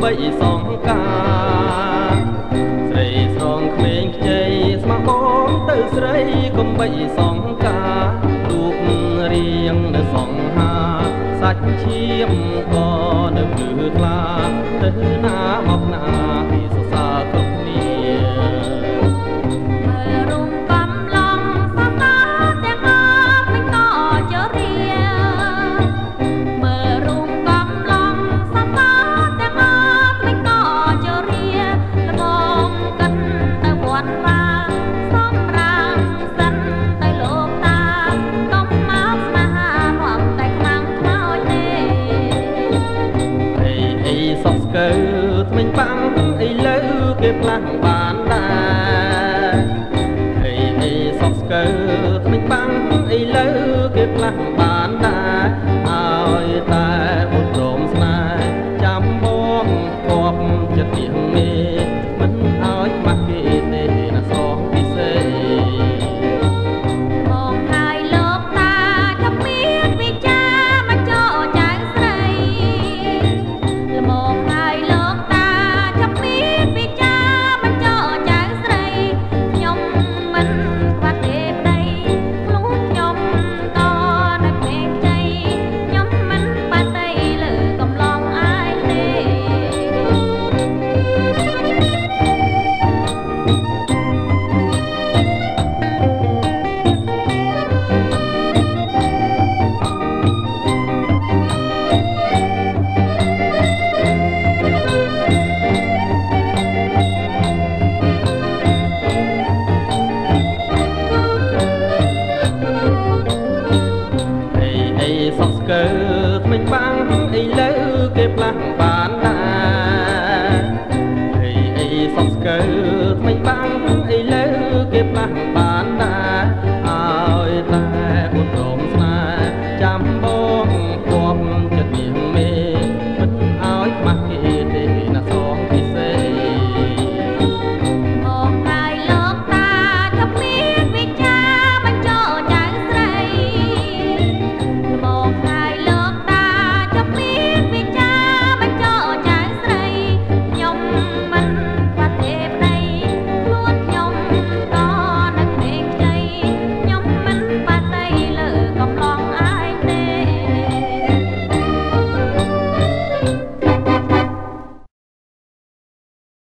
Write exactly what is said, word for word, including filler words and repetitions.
បីសងការស្រីស្រងក្មេងខ្ចីស្មោះបងទៅស្រីកុំបីសងការរូបរៀងនៅសងហាសាច់ឈាមក៏នៅភ្លឺថ្លាទៅណាមកណាពីសរសើរគ្រប់គ្នាមើលរូបកំឡុងសរសើរទាំងអស់មិនក៏ជរាមើលរូបកំឡុងសរសើរទាំងអស់មិនក៏ជរាល្មមកិនទៅវត្តវាសំរាមសិនទៅលោកតាកុំមកស្នេហារាប់តែខ្លាំងខ្មោចទេអីអីសក់ស្កើថ្មិញបាំងអីលើគេផ្លាស់បានដែរអីអីសក់ស្កើថ្មិញបាំងអីលើគេផ្លាស់បានដែរឲ្យតែ